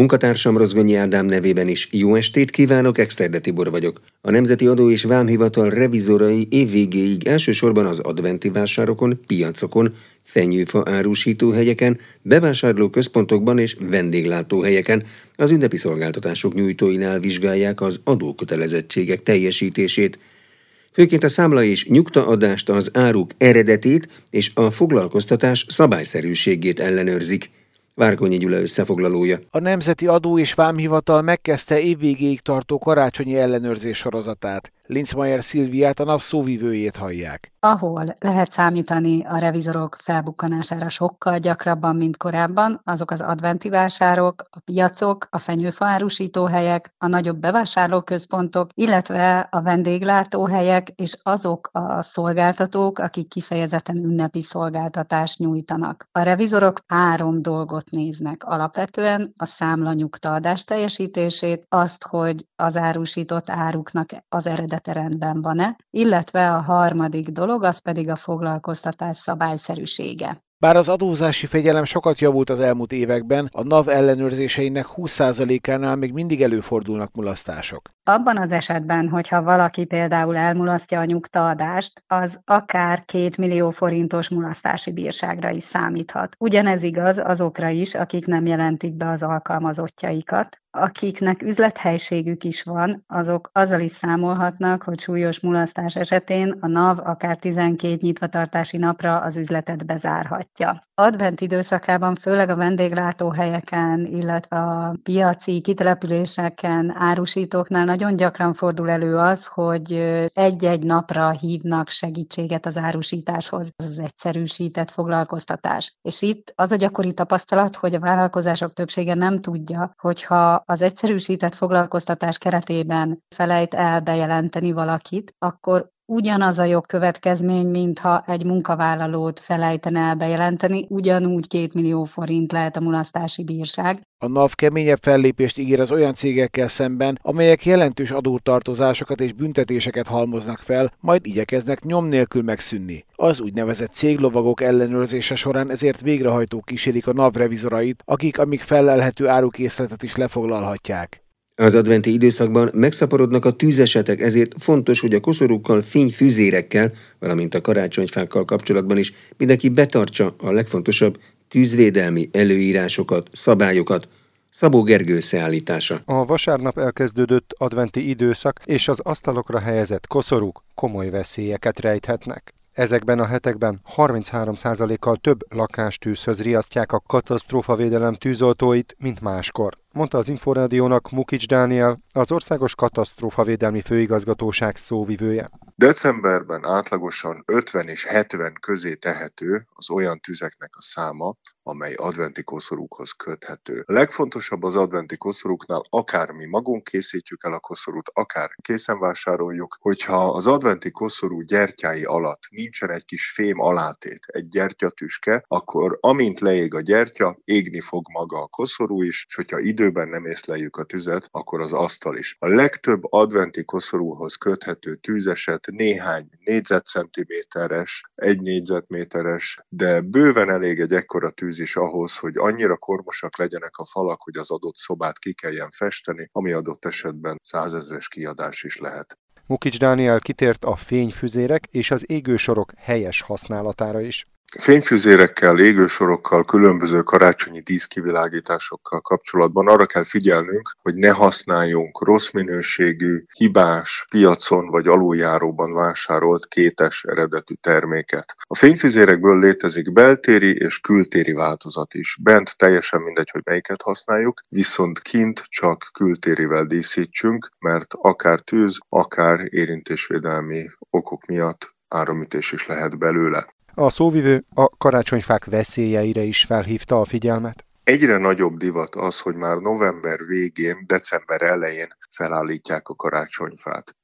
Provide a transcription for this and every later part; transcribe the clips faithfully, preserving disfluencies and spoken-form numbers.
Munkatársam Rozgonyi Ádám nevében is jó estét kívánok, Exterde Tibor vagyok. A Nemzeti Adó és Vámhivatal revizorai évvégéig elsősorban az adventi vásárokon, piacokon, fenyőfa árusítóhelyeken, bevásárlóközpontokban és vendéglátóhelyeken az ünnepi szolgáltatások nyújtóinál vizsgálják az adókötelezettségek teljesítését. Főként a számla és nyugtaadást, az áruk eredetét és a foglalkoztatás szabályszerűségét ellenőrzik. Várkonyi Gyula összefoglalója. A Nemzeti Adó és Vámhivatal megkezdte évvégéig tartó karácsonyi ellenőrzés sorozatát. Linzmeier Szilviát, a NAV szóvivőjét hallják. Ahol lehet számítani a revizorok felbukkanására sokkal gyakrabban, mint korábban, azok az adventi vásárok, a piacok, a fenyőfa árusítóhelyek, a nagyobb bevásárlóközpontok, illetve a vendéglátóhelyek és azok a szolgáltatók, akik kifejezetten ünnepi szolgáltatást nyújtanak. A revizorok három dolgot néznek alapvetően: a számla nyugtaadás teljesítését, azt, hogy az árusított áruknak az eredete rendben van-e, illetve a harmadik dolog, az pedig a foglalkoztatás szabályszerűsége. Bár az adózási fegyelem sokat javult az elmúlt években, a NAV ellenőrzéseinek húsz százalékánál még mindig előfordulnak mulasztások. Abban az esetben, hogyha valaki például elmulasztja a nyugtaadást, az akár két millió forintos mulasztási bírságra is számíthat. Ugyanez igaz azokra is, akik nem jelentik be az alkalmazottjaikat. Akiknek üzlethelységük is van, azok azzal is számolhatnak, hogy súlyos mulasztás esetén a NAV akár tizenkét nyitvatartási napra az üzletet bezárhatja. Advent időszakában főleg a vendéglátóhelyeken, illetve a piaci kitelepüléseken, árusítóknál nagyon gyakran fordul elő az, hogy egy-egy napra hívnak segítséget az árusításhoz, az egyszerűsített foglalkoztatás. És itt az a gyakori tapasztalat, hogy a vállalkozások többsége nem tudja, hogyha az egyszerűsített foglalkoztatás keretében felejt el bejelenteni valakit, akkor ugyanaz a jogkövetkezmény, mintha egy munkavállalót felejtene el bejelenteni, ugyanúgy két millió forint lehet a mulasztási bírság. A NAV keményebb fellépést ígér az olyan cégekkel szemben, amelyek jelentős adótartozásokat és büntetéseket halmoznak fel, majd igyekeznek nyom nélkül megszűnni. Az úgynevezett céglovagok ellenőrzése során ezért végrehajtók kísérik a NAV revizorait, akik amíg fellelhető árukészletet is lefoglalhatják. Az adventi időszakban megszaporodnak a tűzesetek, ezért fontos, hogy a koszorúkkal, fényfűzérekkel, valamint a karácsonyfákkal kapcsolatban is mindenki betartsa a legfontosabb tűzvédelmi előírásokat, szabályokat. Szabó Gergő összeállítása. A vasárnap elkezdődött adventi időszak és az asztalokra helyezett koszorúk komoly veszélyeket rejthetnek. Ezekben a hetekben harminchárom százalékkal több lakástűzhöz riasztják a katasztrófavédelem tűzoltóit, mint máskor, mondta az Inforádiónak Mukics Dániel, az Országos Katasztrófavédelmi Főigazgatóság szóvivője. Decemberben átlagosan ötven és hetven közé tehető az olyan tüzeknek a száma, amely adventi koszorúkhoz köthető. A legfontosabb az adventi koszorúknál, akár mi magunk készítjük el a koszorút, akár készen vásároljuk, hogyha az adventi koszorú gyertyái alatt nincsen egy kis fém alátét, egy gyertyatüske, akkor amint leég a gyertya, égni fog maga a koszorú is, és hogyha időben nem észleljük a tüzet, akkor az asztal is. A legtöbb adventi koszorúhoz köthető tűzeset néhány négyzetcentiméteres, egy négyzetméteres, de bőven elég egy ekkora tűz is ahhoz, hogy annyira kormosak legyenek a falak, hogy az adott szobát ki kelljen festeni, ami adott esetben százezres kiadás is lehet. Mukics Dániel kitért a fényfüzérek és az égősorok helyes használatára is. Fényfüzérekkel, égősorokkal, különböző karácsonyi díszkivilágításokkal kapcsolatban arra kell figyelnünk, hogy ne használjunk rossz minőségű, hibás, piacon vagy aluljáróban vásárolt kétes eredetű terméket. A fényfüzérekből létezik beltéri és kültéri változat is. Bent teljesen mindegy, hogy melyiket használjuk, viszont kint csak kültérivel díszítsünk, mert akár tűz, akár érintésvédelmi okok miatt áramütés is lehet belőle. A szóvivő a karácsonyfák veszélyeire is felhívta a figyelmet. Egyre nagyobb divat az, hogy már november végén, december elején felállítják a karácsonyfát.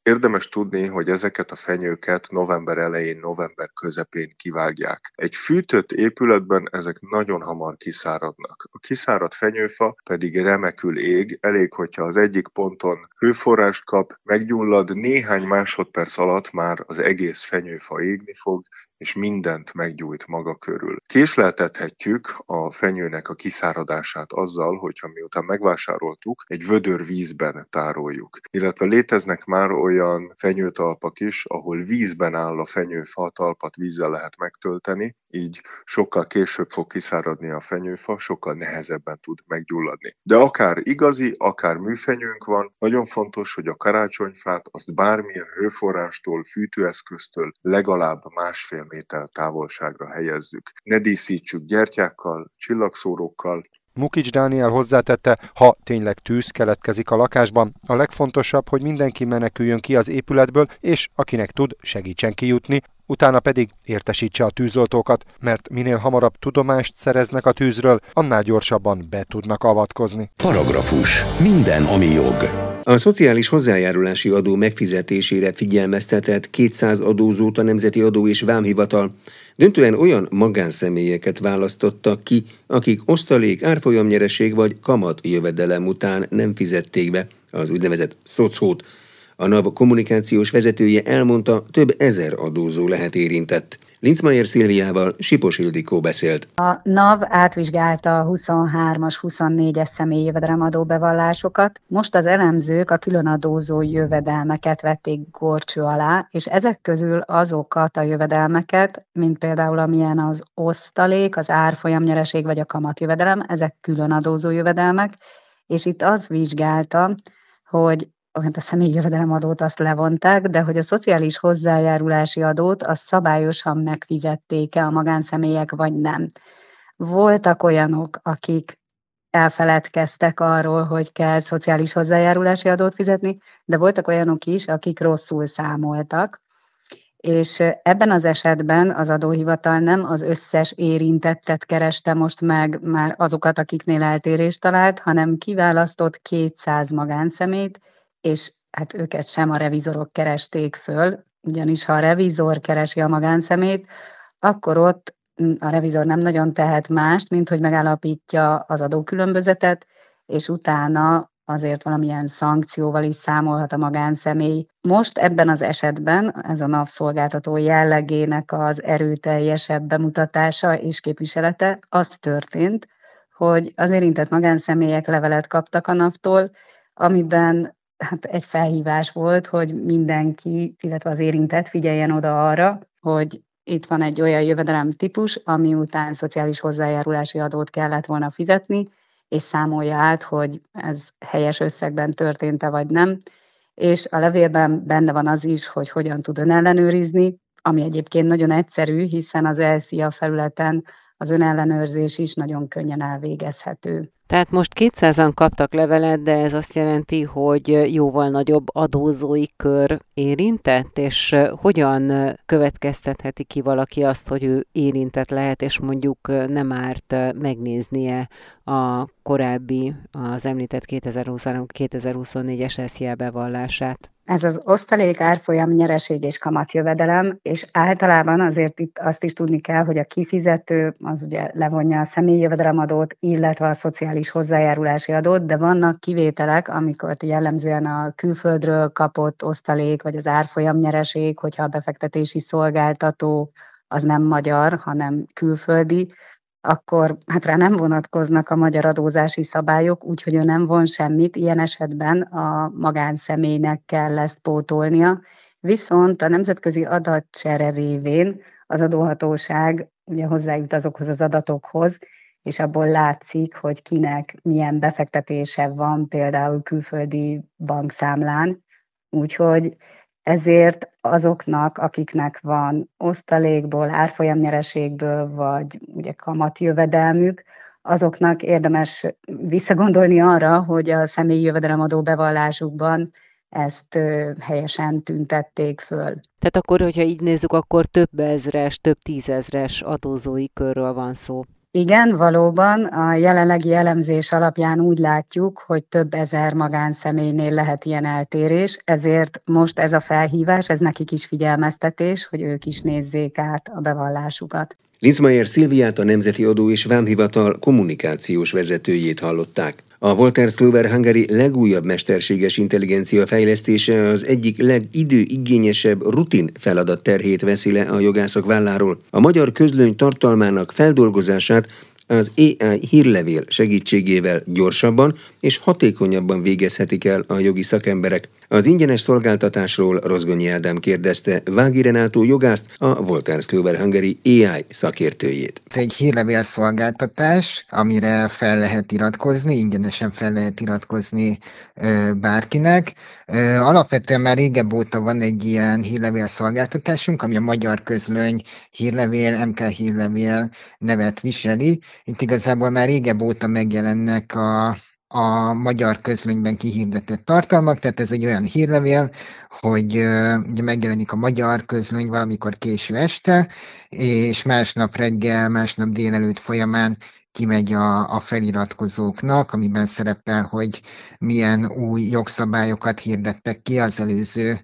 Érdemes tudni, hogy ezeket a fenyőket november elején, november közepén kivágják. Egy fűtött épületben ezek nagyon hamar kiszáradnak. A kiszáradt fenyőfa pedig remekül ég, elég, hogyha az egyik ponton hőforrást kap, meggyullad, néhány másodperc alatt már az egész fenyőfa égni fog, és mindent meggyújt maga körül. Késleltethetjük a fenyőnek a kiszáradását azzal, hogyha miután megvásároltuk, egy vödör vízben tároljuk. Illetve léteznek már olyan fenyőtalpak is, ahol vízben áll a fenyőfa, a talpat vízzel lehet megtölteni, így sokkal később fog kiszáradni a fenyőfa, sokkal nehezebben tud meggyulladni. De akár igazi, akár műfenyőnk van, nagyon fontos, hogy a karácsonyfát azt bármilyen hőforrástól, fűtőeszköztől legalább másfél méter távolságra helyezzük. Ne díszítsük gyertyákkal, csillagszórókkal. Mukics Dániel hozzátette, ha tényleg tűz keletkezik a lakásban, a legfontosabb, hogy mindenki meneküljön ki az épületből, és akinek tud, segítsen kijutni, utána pedig értesítse a tűzoltókat, mert minél hamarabb tudomást szereznek a tűzről, annál gyorsabban be tudnak avatkozni. Paragrafus. Minden, ami jog. A szociális hozzájárulási adó megfizetésére figyelmeztetett kétszáz adózót a Nemzeti Adó és Vámhivatal. Döntően olyan magánszemélyeket választottak ki, akik osztalék, árfolyamnyereség vagy kamat jövedelem után nem fizették be az úgynevezett szocót. A NAV kommunikációs vezetője elmondta, több ezer adózó lehet érintett. Linzmeier Szilviával Sipos Ildikó beszélt. A NAV átvizsgálta a huszonhármas, huszonnégyes személyi jövedelemadó bevallásokat. Most az elemzők a különadózó jövedelmeket vették górcső alá, és ezek közül azokat a jövedelmeket, mint például amilyen az osztalék, az árfolyamnyereség vagy a kamatjövedelem, ezek különadózó jövedelmek, és itt az vizsgálta, hogy a személyi jövedelemadót azt levonták, de hogy a szociális hozzájárulási adót azt szabályosan megfizették-e a magánszemélyek, vagy nem. Voltak olyanok, akik elfeledkeztek arról, hogy kell szociális hozzájárulási adót fizetni, de voltak olyanok is, akik rosszul számoltak, és ebben az esetben az adóhivatal nem az összes érintettet kereste most meg, már azokat, akiknél eltérést talált, hanem kiválasztott kétszáz magánszemélyt, és hát őket sem a revizorok keresték föl, ugyanis ha a revizor keresi a magánszemét, akkor ott a revizor nem nagyon tehet mást, mint hogy megállapítja az adókülönbözetet, és utána azért valamilyen szankcióval is számolhat a magánszemély. Most ebben az esetben ez a NAV szolgáltató jellegének az erőteljesebb bemutatása és képviselete az történt, hogy az érintett magánszemélyek levelet kaptak a NAV-tól, amiben hát egy felhívás volt, hogy mindenki, illetve az érintett figyeljen oda arra, hogy itt van egy olyan jövedelem típus, ami után szociális hozzájárulási adót kellett volna fizetni, és számolja át, hogy ez helyes összegben történt-e vagy nem. És a levélben benne van az is, hogy hogyan tud önellenőrizni, ami egyébként nagyon egyszerű, hiszen az e es i á felületen az önellenőrzés is nagyon könnyen elvégezhető. Tehát most kétszázan kaptak levelet, de ez azt jelenti, hogy jóval nagyobb adózói kör érintett, és hogyan következtetheti ki valaki azt, hogy ő érintett lehet, és mondjuk nem árt megnéznie a korábbi, az említett kétezer-huszonhárom-kétezer-huszonnégyes es zé á bevallását? Ez az osztalék, árfolyam, nyereség és kamatjövedelem, és általában azért itt azt is tudni kell, hogy a kifizető az ugye levonja a személyi jövedelemadót, illetve a szociális hozzájárulási adót, de vannak kivételek, amikor jellemzően a külföldről kapott osztalék, vagy az árfolyam nyereség, hogyha a befektetési szolgáltató az nem magyar, hanem külföldi, akkor hát rá nem vonatkoznak a magyar adózási szabályok, úgyhogy ő nem von semmit, ilyen esetben a magánszemélynek kell ezt pótolnia. Viszont a nemzetközi adatcsere révén az adóhatóság ugye hozzájut azokhoz az adatokhoz, és abból látszik, hogy kinek milyen befektetése van például külföldi bankszámlán, úgyhogy ezért azoknak, akiknek van osztalékból, árfolyamnyereségből, vagy ugye kamatjövedelmük, azoknak érdemes visszagondolni arra, hogy a személyi jövedelemadó bevallásukban ezt helyesen tüntették föl. Tehát akkor, hogyha így nézzük, akkor több ezres, több tízezres adózói körről van szó. Igen, valóban a jelenlegi elemzés alapján úgy látjuk, hogy több ezer magánszemélynél lehet ilyen eltérés, ezért most ez a felhívás, ez nekik is figyelmeztetés, hogy ők is nézzék át a bevallásukat. Linzmeier Szilviát, a Nemzeti Adó és Vámhivatal kommunikációs vezetőjét hallották. A Wolters Kluwer Hungary legújabb mesterséges intelligencia fejlesztése az egyik legidőigényesebb rutin feladat terhét veszi le a jogászok válláról. A magyar közlöny tartalmának feldolgozását az á i hírlevél segítségével gyorsabban és hatékonyabban végezhetik el a jogi szakemberek. Az ingyenes szolgáltatásról Rozgonyi Ádám kérdezte Vági Renátó jogászt, a Wolters Kluwer Hungary á i szakértőjét. Ez egy hírlevél szolgáltatás, amire fel lehet iratkozni, ingyenesen fel lehet iratkozni bárkinek. Alapvetően már régebb óta van egy ilyen hírlevél szolgáltatásunk, ami a Magyar Közlöny hírlevél, em ká hírlevél nevet viseli. Itt igazából már régebb óta megjelennek a a magyar közlönyben kihirdetett tartalmak, tehát ez egy olyan hírlevél, hogy uh, ugye megjelenik a magyar közlöny valamikor késő este, és másnap reggel, másnap délelőtt folyamán kimegy a, a feliratkozóknak, amiben szerepel, hogy milyen új jogszabályokat hirdettek ki az előző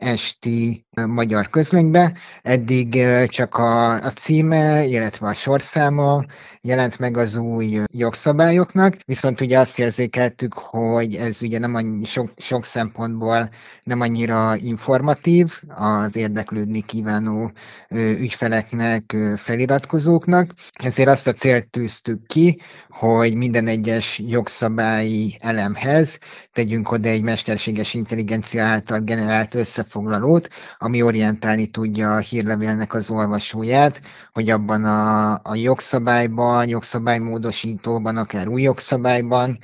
esti magyar közlönybe. Eddig csak a, a címe, illetve a sorszáma jelent meg az új jogszabályoknak, viszont ugye azt érzékeltük, hogy ez ugye nem annyi, sok, sok szempontból nem annyira informatív az érdeklődni kívánó ügyfeleknek, feliratkozóknak. Ezért azt a célt tűztük ki, hogy minden egyes jogszabályi elemhez tegyünk oda egy mesterséges intelligencia által generált összefoglalót, ami orientálni tudja a hírlevélnek az olvasóját, hogy abban a, a jogszabályban, jogszabálymódosítóban, akár új jogszabályban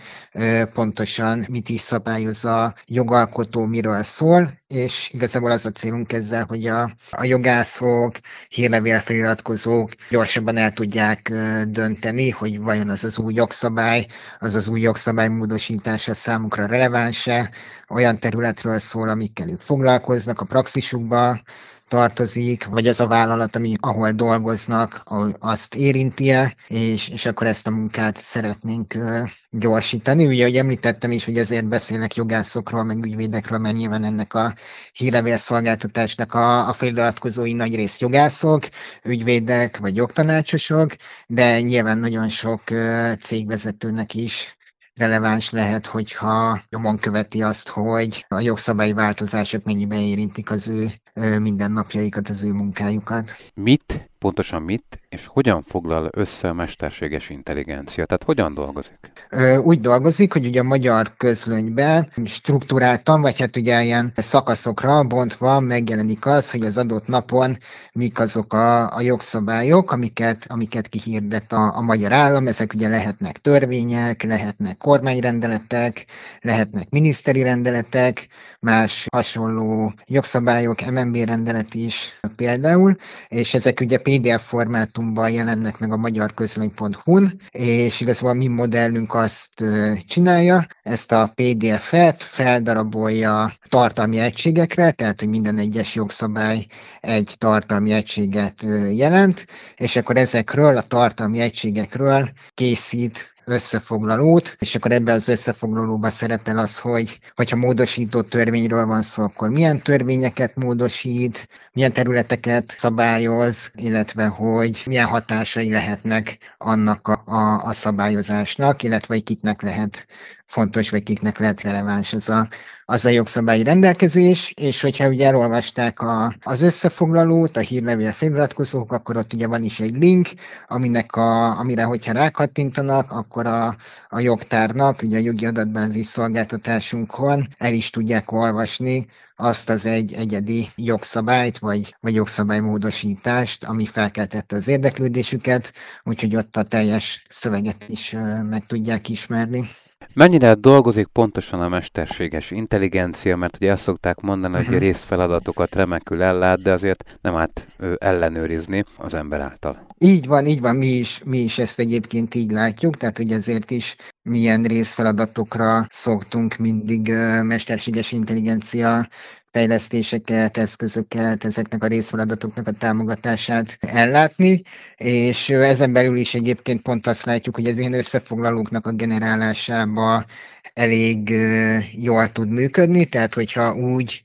pontosan mit is szabályoz a jogalkotó, miről szól, és igazából az a célunk ezzel, hogy a, a jogászok, hírlevélfeliratkozók gyorsabban el tudják dönteni, hogy vajon az az új jogszabály, az az új jogszabály módosítása számukra releváns-e, olyan területről szól, amikkel ők foglalkoznak, a praxisukba tartozik, vagy az a vállalat, ami, ahol dolgoznak, ahol azt érinti-e, és, és akkor ezt a munkát szeretnénk uh, gyorsítani. Ugye, ahogy említettem is, hogy ezért beszélnek jogászokról, meg ügyvédekről, mert nyilván ennek a hírlevélszolgáltatásnak a, a feliratkozói nagyrészt jogászok, ügyvédek vagy jogtanácsosok, de nyilván nagyon sok uh, cégvezetőnek is releváns lehet, hogyha nyomon követi azt, hogy a jogszabályi változások mennyiben érintik az ő mindennapjaikat, az ő munkájukat. Mit, pontosan mit, és hogyan foglal össze a mesterséges intelligencia? Tehát hogyan dolgozik? Úgy dolgozik, hogy ugye a magyar közlönyben struktúráltan, vagy hát ugye ilyen szakaszokra bontva megjelenik az, hogy az adott napon mik azok a, a jogszabályok, amiket, amiket kihirdet a, a magyar állam. Ezek ugye lehetnek törvények, lehetnek kormányrendeletek, lehetnek miniszteri rendeletek, más hasonló jogszabályok, em en bé rendelet is például, és ezek ugye pé dé ef formátumban jelennek meg a magyarközlöny pont hu-n, és igazából a mi modellünk azt csinálja, ezt a pé dé ef-et feldarabolja tartalmi egységekre, tehát hogy minden egyes jogszabály egy tartalmi egységet jelent, és akkor ezekről a tartalmi egységekről készít összefoglalót, és akkor ebben az összefoglalóban szerepel az, hogy hogyha módosított törvényről van szó, akkor milyen törvényeket módosít, milyen területeket szabályoz, illetve hogy milyen hatásai lehetnek annak a, a, a szabályozásnak, illetve hogy kiknek lehet fontos, vagy kiknek lehet releváns az a, az a jogszabályi rendelkezés, és hogyha ugye elolvasták a, az összefoglalót, a hírlevél feliratkozók, akkor ott ugye van is egy link, aminek a, amire hogyha rákattintanak, akkor a, a jogtárnak, ugye a jogi adatbázis szolgáltatásunkon el is tudják olvasni azt az egy egyedi jogszabályt, vagy, vagy jogszabálymódosítást, ami felkeltette az érdeklődésüket, úgyhogy ott a teljes szöveget is meg tudják ismerni. Mennyire dolgozik pontosan a mesterséges intelligencia, mert ugye azt szokták mondani, hogy részfeladatokat remekül ellát, de azért nem árt ellenőrizni az ember által. Így van, így van, mi is, mi is ezt egyébként így látjuk, tehát hogy ezért is milyen részfeladatokra szoktunk mindig mesterséges intelligencia fejlesztéseket, eszközöket, ezeknek a részfeladatoknak a támogatását ellátni, és ezen belül is egyébként pont azt látjuk, hogy az ilyen összefoglalóknak a generálásába elég uh, jól tud működni, tehát hogyha úgy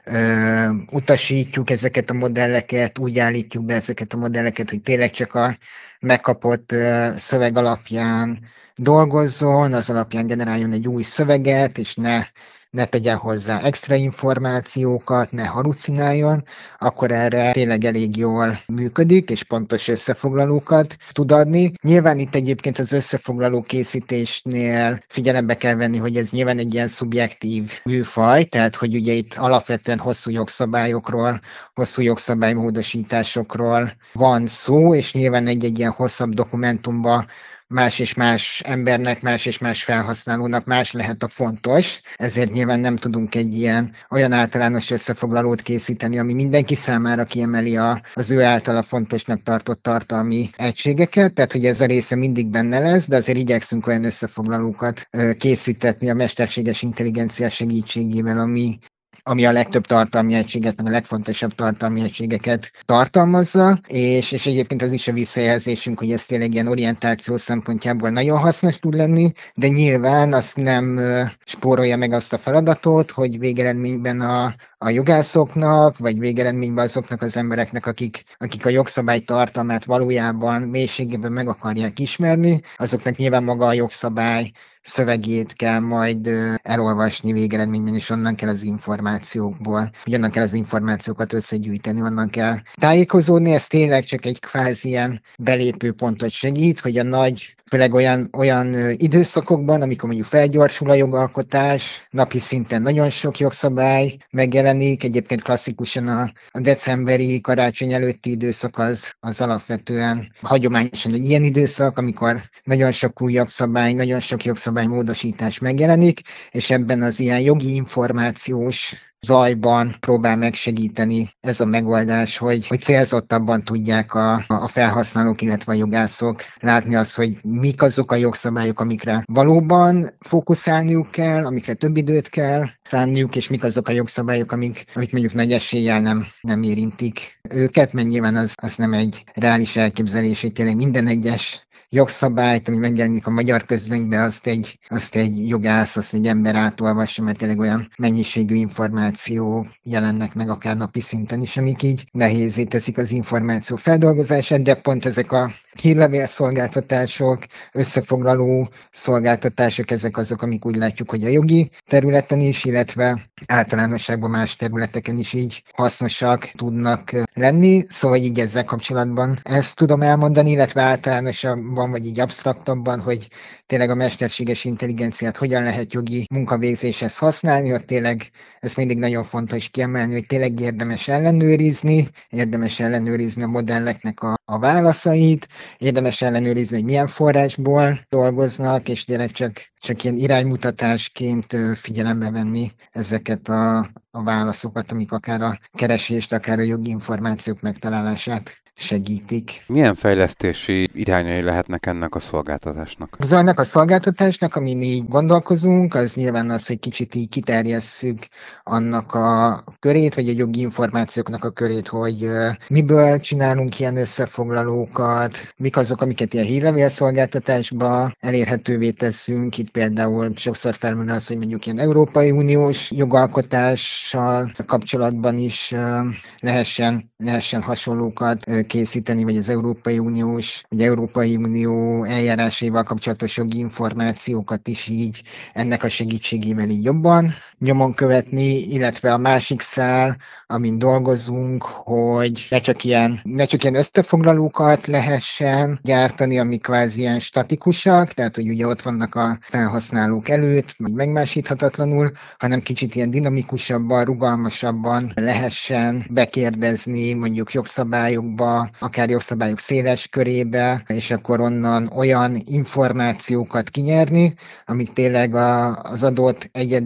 uh, utasítjuk ezeket a modelleket, úgy állítjuk be ezeket a modelleket, hogy tényleg csak a megkapott uh, szöveg alapján dolgozzon, az alapján generáljon egy új szöveget, és ne ne tegyen hozzá extra információkat, ne halucináljon, akkor erre tényleg elég jól működik, és pontos összefoglalókat tud adni. Nyilván itt egyébként az összefoglaló készítésnél figyelembe kell venni, hogy ez nyilván egy ilyen szubjektív műfaj, tehát hogy ugye itt alapvetően hosszú jogszabályokról, hosszú jogszabálymódosításokról van szó, és nyilván egy-egy ilyen hosszabb dokumentumban más és más embernek, más és más felhasználónak más lehet a fontos, ezért nyilván nem tudunk egy ilyen olyan általános összefoglalót készíteni, ami mindenki számára kiemeli a, az ő általa fontosnak tartott tartalmi egységeket, tehát hogy ez a része mindig benne lesz, de azért igyekszünk olyan összefoglalókat készítetni a mesterséges intelligencia segítségével, ami ami a legtöbb tartalmi egységet, meg a legfontosabb tartalmi egységeket tartalmazza, és, és egyébként az is a visszajelzésünk, hogy ez tényleg ilyen orientáció szempontjából nagyon hasznos tud lenni, de nyilván azt nem spórolja meg azt a feladatot, hogy végeredményben a, a jogászoknak, vagy végeredményben azoknak az embereknek, akik, akik a jogszabály tartalmát valójában mélységében meg akarják ismerni, azoknak nyilván maga a jogszabály szövegét kell majd elolvasni végeredményben, és onnan kell az információkból, onnan kell az információkat összegyűjteni, onnan kell tájékozódni, ez tényleg csak egy kvázi ilyen belépőpontot segít, hogy a nagy, főleg olyan, olyan időszakokban, amikor mondjuk felgyorsul a jogalkotás, napi szinten nagyon sok jogszabály megjelenik, egyébként klasszikusan a, a decemberi karácsony előtti időszak az, az alapvetően hagyományosan egy ilyen időszak, amikor nagyon sok új jogszabály, nagyon sok jogszabálymódosítás megjelenik, és ebben az ilyen jogi információs zajban próbál megsegíteni ez a megoldás, hogy, hogy célzottabban tudják a, a felhasználók, illetve a jogászok látni azt, hogy mik azok a jogszabályok, amikre valóban fókuszálniuk kell, amikre több időt kell szánniuk, és mik azok a jogszabályok, amik, amik mondjuk nagy eséllyel nem, nem érintik őket, mert nyilván az, az nem egy reális elképzelés, hogy tényleg minden egyes jogszabályt, ami megjelenik a magyar közlönyben, azt egy, azt egy jogász, azt egy ember átolvassa, mert tényleg olyan mennyiségű információ jelennek meg akár napi szinten is, amik így nehézé teszik az információ feldolgozását, de pont ezek a hírlevélszolgáltatások, összefoglaló szolgáltatások, ezek azok, amik úgy látjuk, hogy a jogi területen is, illetve általánosságban más területeken is így hasznosak tudnak lenni. Szóval így ezzel kapcsolatban ezt tudom elmondani, illetve általánosabban vagy így absztraktabban, hogy tényleg a mesterséges intelligenciát hogyan lehet jogi munkavégzéshez használni, ott tényleg ez mindig nagyon fontos kiemelni, hogy tényleg érdemes ellenőrizni, érdemes ellenőrizni a modelleknek a, a válaszait, érdemes ellenőrizni, hogy milyen forrásból dolgoznak, és tényleg csak, csak ilyen iránymutatásként figyelembe venni ezeket a, a válaszokat, amik akár a keresést, akár a jogi információk megtalálását segítik. Milyen fejlesztési irányai lehetnek ennek a szolgáltatásnak? Az ennek a szolgáltatásnak, amin így gondolkozunk, az nyilván az, hogy kicsit így kiterjesszük annak a körét, vagy a jogi információknak a körét, hogy miből csinálunk ilyen összefoglalókat, mik azok, amiket ilyen hírlevélszolgáltatásba elérhetővé teszünk. Itt például sokszor felmerül az, hogy mondjuk ilyen Európai Uniós jogalkotással kapcsolatban is lehessen, lehessen hasonlókat készíteni, vagy az Európai Uniós, vagy Európai Unió eljárásaival kapcsolatos jogi információkat is így ennek a segítségével így jobban nyomon követni, illetve a másik szál, amin dolgozunk, hogy ne csak ilyen, ne csak ilyen összefoglalókat lehessen gyártani, amik kvázi ilyen statikusak, tehát hogy ugye ott vannak a felhasználók előtt, vagy megmásíthatatlanul, hanem kicsit ilyen dinamikusabban, rugalmasabban lehessen bekérdezni mondjuk jogszabályokba, akár jogszabályok széles körébe, és akkor onnan olyan információkat kinyerni, amik tényleg a, az adott egyedi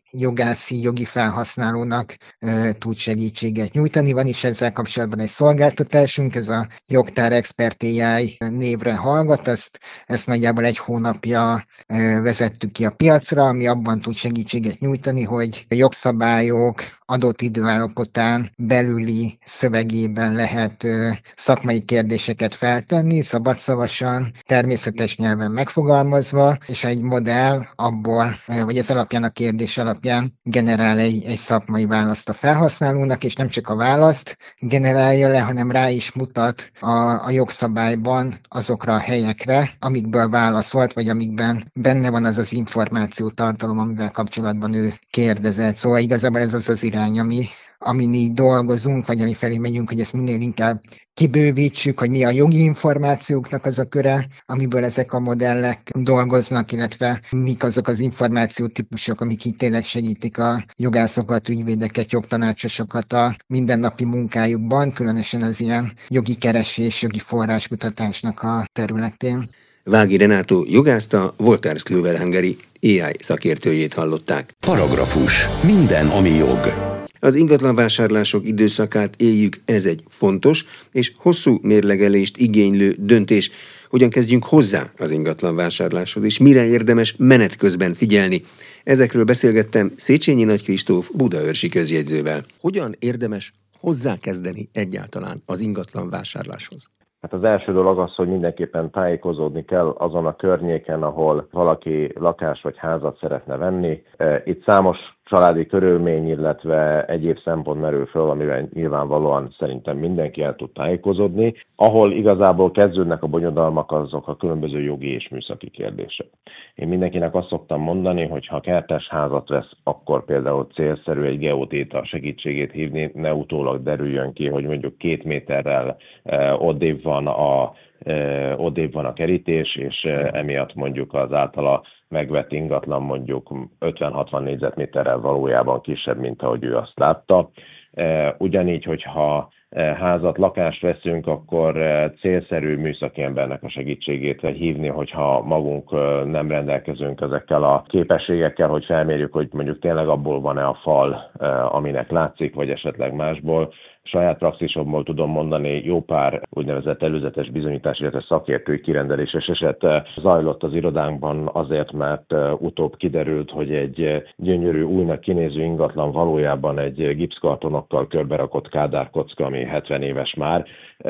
jogászi, jogi felhasználónak e, tud segítséget nyújtani. Van is ezzel kapcsolatban egy szolgáltatásunk, ez a Jogtár Expert á i névre hallgat, ezt, ezt nagyjából egy hónapja e, vezettük ki a piacra, ami abban tud segítséget nyújtani, hogy a jogszabályok adott időállapotán belüli szövegében lehet e, szakmai kérdéseket feltenni, szabadszavasan, természetes nyelven megfogalmazva, és egy modell abból, vagy ez alapján a kérdés alapján generál egy, egy szakmai választ a felhasználónak, és nem csak a választ generálja le, hanem rá is mutat a, a jogszabályban azokra a helyekre, amikből válaszolt, vagy amikben benne van az az információtartalom, amivel kapcsolatban ő kérdezett. Szóval igazából ez az az irány, ami, amin így dolgozunk, vagy ami felé megyünk, hogy ezt minél inkább kibővítsük, hogy mi a jogi információknak az a köre, amiből ezek a modellek dolgoznak, illetve mik azok az információtípusok, amik itt tényleg segítik a jogászokat, ügyvédeket, jogtanácsosokat a mindennapi munkájukban, különösen az ilyen jogi keresés, jogi forráskutatásnak a területén. Vági Renátó jogászta, Wolters Kluwer Hungary á i szakértőjét hallották. Paragrafus. Minden, ami jog. Az ingatlanvásárlások időszakát éljük, ez egy fontos és hosszú mérlegelést igénylő döntés. Hogyan kezdjünk hozzá az ingatlanvásárláshoz, és mire érdemes menet közben figyelni? Ezekről beszélgettem Széchenyi Nagy Kristóf budaörsi közjegyzővel. Hogyan érdemes hozzákezdeni egyáltalán az ingatlanvásárláshoz? Hát az első dolog az, hogy mindenképpen tájékozódni kell azon a környéken, ahol valaki lakást vagy házat szeretne venni. Itt számos családi körülmény, illetve egyéb szempont merül föl, amivel nyilvánvalóan szerintem mindenki el tud tájékozódni. Ahol igazából kezdődnek a bonyodalmak, azok a különböző jogi és műszaki kérdések. Én mindenkinek azt szoktam mondani, hogy ha kertes házat vesz, akkor például célszerű egy geodéta segítségét hívni, ne utólag derüljön ki, hogy mondjuk két méterrel eh, odébb van a eh, odébb van a kerítés, és eh, emiatt mondjuk az általa megvett ingatlan mondjuk ötven-hatvan négyzetméterrel valójában kisebb, mint ahogy ő azt látta. Ugyanígy, hogyha házat, lakást veszünk, akkor célszerű műszaki embernek a segítségét hívni, hogyha magunk nem rendelkezünk ezekkel a képességekkel, hogy felmérjük, hogy mondjuk tényleg abból van-e a fal, aminek látszik, vagy esetleg másból. Saját praxisomból tudom mondani, jó pár úgynevezett előzetes bizonyítás, illetve szakértői kirendeléses eset zajlott az irodánkban azért, mert utóbb kiderült, hogy egy gyönyörű, újnak kinéző ingatlan valójában egy gipszkartonokkal körberakott kádárkocka, ami hetven éves már,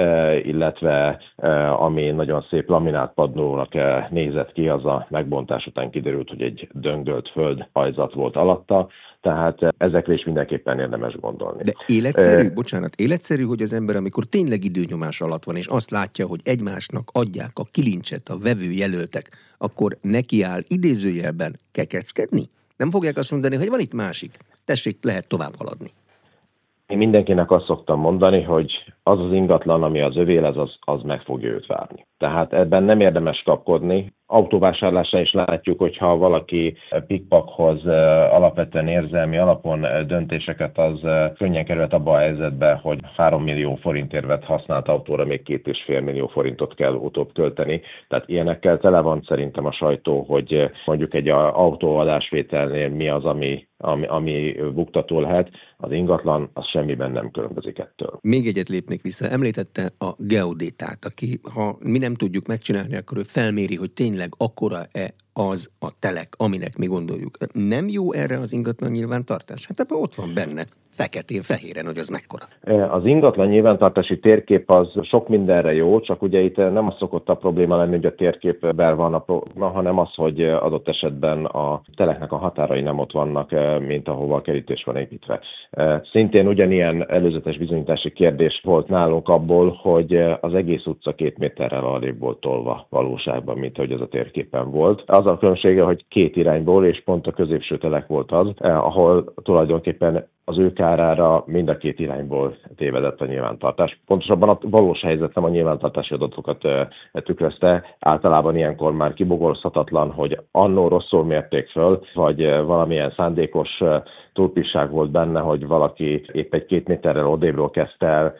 illetve ami nagyon szép laminált padlónak nézett ki, az a megbontás után kiderült, hogy egy döngölt földhajzat volt alatta. Tehát ezekre is mindenképpen érdemes gondolni. De életszerű, uh, bocsánat, életszerű, hogy az ember, amikor tényleg időnyomás alatt van, és azt látja, hogy egymásnak adják a kilincset a vevő jelöltek, akkor nekiáll idézőjelben kekeckedni? Nem fogják azt mondani, hogy van itt másik, tessék, lehet tovább haladni. Én mindenkinek azt szoktam mondani, hogy az az ingatlan, ami az övé, az, az, az meg fogja őt várni. Tehát ebben nem érdemes kapkodni. Autóvásárlásra is látjuk, hogyha valaki pikpakhoz alapvetően érzelmi alapon döntéseket, az könnyen került abba a helyzetbe, hogy három millió forintért vett használt autóra még két és fél millió forintot kell utóbb költeni. Tehát ilyenekkel tele van szerintem a sajtó, hogy mondjuk egy autóadásvételnél mi az, ami, ami, ami buktató lehet. Az ingatlan az semmiben nem különbözik ettől. Még egyet lépnék vissza. Említette a geodétát, aki, ha mi nem tudjuk megcsinálni, akkor ő felméri, hogy tényleg akkora-e az a telek, aminek mi gondoljuk. Nem jó erre az ingatlan nyilvántartás? Hát ebben ott van benne, feketén-fehéren, hogy az mekkora. Az ingatlan nyilvántartási térkép az sok mindenre jó, csak ugye itt nem az szokott a probléma lenni, hogy a térképben van a probléma, hanem az, hogy adott esetben a teleknek a határai nem ott vannak, mint ahova a kerítés van építve. Szintén ugyanilyen előzetes bizonyítási kérdés volt nálunk abból, hogy az egész utca két méterrel alébb volt tolva valóságban, mint ahogy az a térképen volt. Az a különbsége, hogy két irányból, és pont a középső telek volt az, ahol tulajdonképpen az ő kárára mind a két irányból tévedett a nyilvántartás. Pontosabban a valós helyzet nem a nyilvántartási adatokat tükrözte. Általában ilyenkor már kibogorozhatatlan, hogy annó rosszul mérték föl, vagy valamilyen szándékos túlpisság volt benne, hogy valaki épp egy két méterrel odébről kezdte el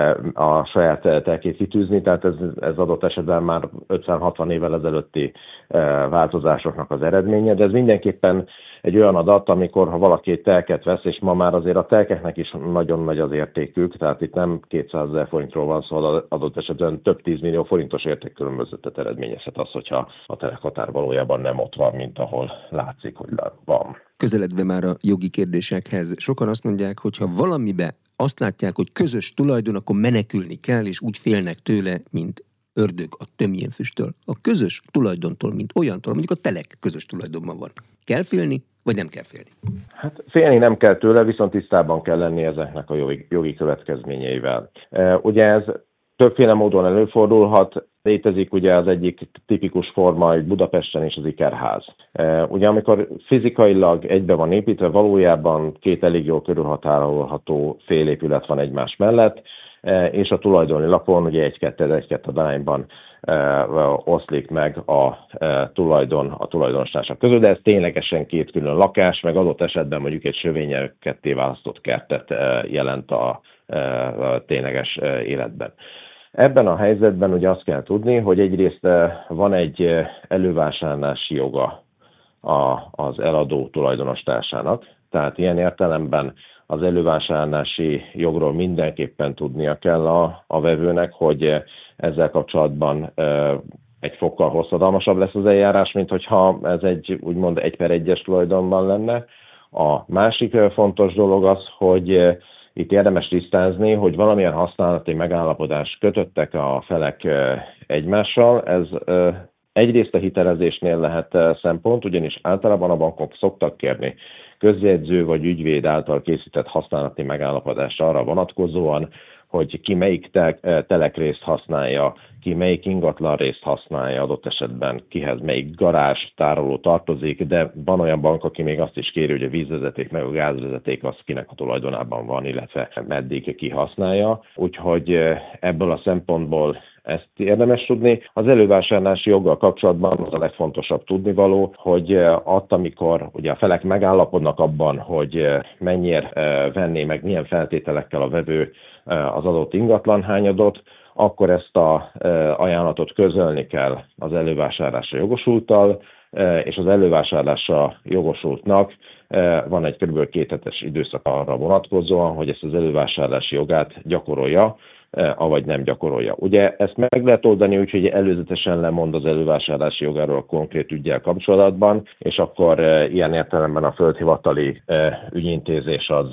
a saját telkét kitűzni, tehát ez, ez adott esetben már ötven-hatvan évvel ezelőtti változásoknak az eredménye, de ez mindenképpen egy olyan adat, amikor ha valaki egy telket vesz, és ma már azért a telkeknek is nagyon nagy az értékük, tehát itt nem kétszázezer forintról van szó, adott esetben több tízmillió forintos értékkülönbözetet eredményezhet az, hogyha a telekhatár valójában nem ott van, mint ahol látszik, hogy van. Közeledve már a jogi kérdésekhez, sokan azt mondják, hogy ha valamibe azt látják, hogy közös tulajdon, akkor menekülni kell, és úgy félnek tőle, mint ördög a tömjén füsttől. A közös tulajdontól, mint olyantól, mondjuk a telek közös tulajdonban van. Kell félni, vagy nem kell félni? Hát félni nem kell tőle, viszont tisztában kell lenni ezeknek a jogi, jogi következményeivel. E, ugye ez többféle módon előfordulhat. Létezik ugye az egyik tipikus forma, hogy Budapesten is az ikerház. E, ugye amikor fizikailag egybe van építve, valójában két elég jól körülhatárolható félépület van egymás mellett, e, és a tulajdoni lapon ugye egy-kettő egy-kettő arányban e, oszlik meg a e, tulajdon a tulajdonos-társak között, de ez ténylegesen két külön lakás, meg adott esetben mondjuk egy sövényel ketté választott kertet e, jelent a, e, a tényleges e, életben. Ebben a helyzetben ugye azt kell tudni, hogy egyrészt van egy elővásárlási joga az eladó tulajdonos-társának, tehát ilyen értelemben az elővásárlási jogról mindenképpen tudnia kell a, a vevőnek, hogy ezzel kapcsolatban egy fokkal hosszadalmasabb lesz az eljárás, mint hogyha ez egy úgymond egy per egyes tulajdonban lenne. A másik fontos dolog az, hogy itt érdemes tisztázni, hogy valamilyen használati megállapodást kötöttek a felek egymással. Ez egyrészt a hitelezésnél lehet szempont, ugyanis általában a bankok szoktak kérni közjegyző vagy ügyvéd által készített használati megállapodást arra vonatkozóan, hogy ki melyik telekrészt használja, ki melyik ingatlan részt használja, adott esetben kihez melyik garázs, tároló tartozik, de van olyan bank, aki még azt is kéri, hogy a vízvezeték meg a gázvezeték az kinek a tulajdonában van, illetve meddig ki használja. Úgyhogy ebből a szempontból ezt érdemes tudni. Az elővásárlási joggal kapcsolatban az a legfontosabb tudnivaló, hogy att, amikor ugye a felek megállapodnak abban, hogy mennyire venné meg milyen feltételekkel a vevő az adott ingatlanhányadot, akkor ezt az ajánlatot közölni kell az elővásárlásra jogosulttal, és az elővásárlásra jogosultnak van egy kb. két hetes időszak arra vonatkozóan, hogy ezt az elővásárlási jogát gyakorolja, avagy nem gyakorolja. Ugye ezt meg lehet oldani úgy, hogy előzetesen lemond az elővásárlási jogáról a konkrét üggyel kapcsolatban, és akkor ilyen értelemben a földhivatali ügyintézés az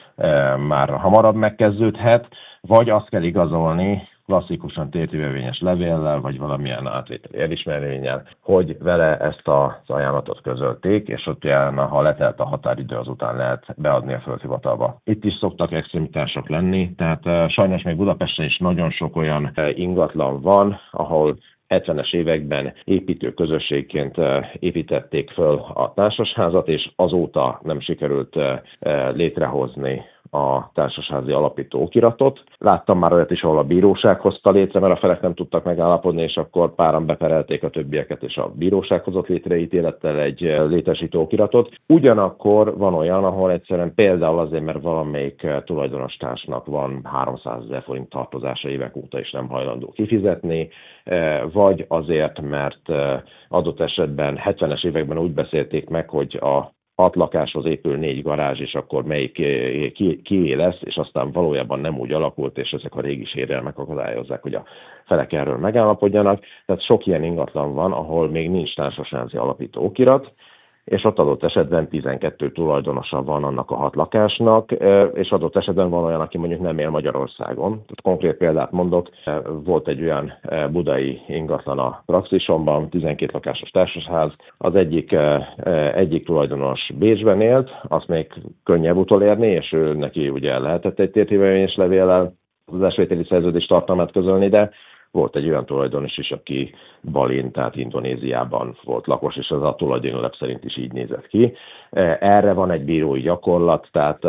már hamarabb megkezdődhet, vagy azt kell igazolni klasszikusan tétjövevényes levéllel, vagy valamilyen átvételi elismervénnyel, hogy vele ezt az ajánlatot közölték, és ott jelen, ha letelt a határidő, azután lehet beadni a földhivatalba. Itt is szoktak extremitások lenni, tehát sajnos még Budapesten is nagyon sok olyan ingatlan van, ahol hetvenes években építő közösségként építették föl a társasházat, és azóta nem sikerült létrehozni a társasházi alapító okiratot. Láttam már olyat is, ahol a bíróság hozta létre, mert a felek nem tudtak megállapodni, és akkor páran beperelték a többieket, és a bíróság hozott létre ítélettel egy létesítő okiratot. Ugyanakkor van olyan, ahol egyszerűen például azért, mert valamelyik tulajdonos társnak van háromszázezer forint tartozása évek óta, és nem hajlandó kifizetni, vagy azért, mert adott esetben hetvenes években úgy beszélték meg, hogy a hat lakáshoz épül négy garázs, és akkor melyik kié ki lesz, és aztán valójában nem úgy alakult, és ezek a régi sérelmek akadályozzák, hogy a felek erről megállapodjanak. Tehát sok ilyen ingatlan van, ahol még nincs társasházi alapító okirat, és ott adott esetben tizenkettő tulajdonosa van annak a hat lakásnak, és adott esetben van olyan, aki mondjuk nem él Magyarországon. Tehát konkrét példát mondok, volt egy olyan budai ingatlan a Praxisomban, tizenkét lakásos társasház, az egyik, egyik tulajdonos Bécsben élt, azt még könnyebb utolérni, és ő neki ugye lehetett egy tétjövevényes levéllel az ásvételi szerződés tartalmát közölni, de volt egy olyan tulajdonos is, aki Balin, tehát Indonéziában volt lakos, és az a tulajdonlap szerint is így nézett ki. Erre van egy bírói gyakorlat, tehát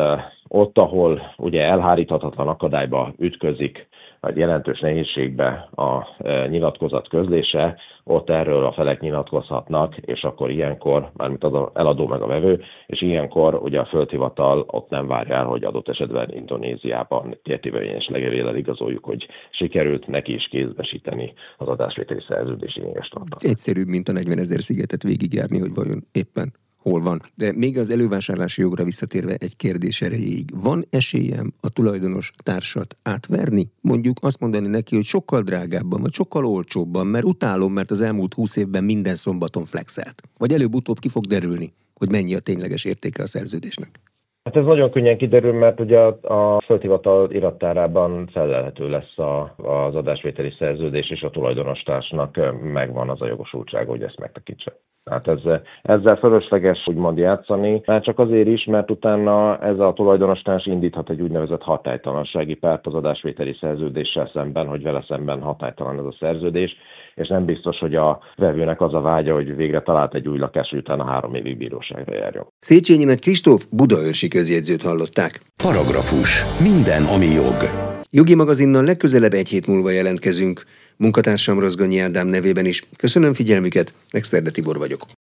Ott, ahol ugye elháríthatatlan akadályba ütközik, vagy jelentős nehézségbe a nyilatkozat közlése, ott erről a felek nyilatkozhatnak, és akkor ilyenkor, mármint az eladó meg a vevő, és ilyenkor ugye a földhivatal ott nem várja el, hogy adott esetben Indonéziában értékérvényes levéllel igazoljuk, hogy sikerült neki is kézbesíteni az adásvételi szerződés lényeges tartalmát. Egyszerűbb, mint a negyvenezer szigetet végigjárni, hogy vajon éppen hol van. De még az elővásárlási jogra visszatérve egy kérdés erejéig. Van esélyem a tulajdonos társat átverni? Mondjuk azt mondani neki, hogy sokkal drágábban, vagy sokkal olcsóbban, mert utálom, mert az elmúlt húsz évben minden szombaton flexelt. Vagy előbb-utóbb ki fog derülni, hogy mennyi a tényleges értéke a szerződésnek. Hát ez nagyon könnyen kiderül, mert ugye a, a földhivatal irattárában fellelhető lesz a, az adásvételi szerződés, és a tulajdonostársnak megvan az a jogosultsága, hogy ezt megtekintse. Hát ez, ezzel fölösleges úgymond játszani, már csak azért is, mert utána ez a tulajdonostárs indíthat egy úgynevezett hatálytalansági párt az adásvételi szerződéssel szemben, hogy vele szemben hatálytalan ez a szerződés, és nem biztos, hogy a vevőnek az a vágya, hogy végre talált egy új lakást, hogy utána három évig bíróságra járjon. Széchenyi Nagy Kristóf budaörsi közjegyzőt hallották. Paragrafus. Minden, ami jog. Jogi magazinnal legközelebb egy hét múlva jelentkezünk. Munkatársam Rozgonyi Ádám nevében is köszönöm figyelmüket, Exterde Tibor vagyok.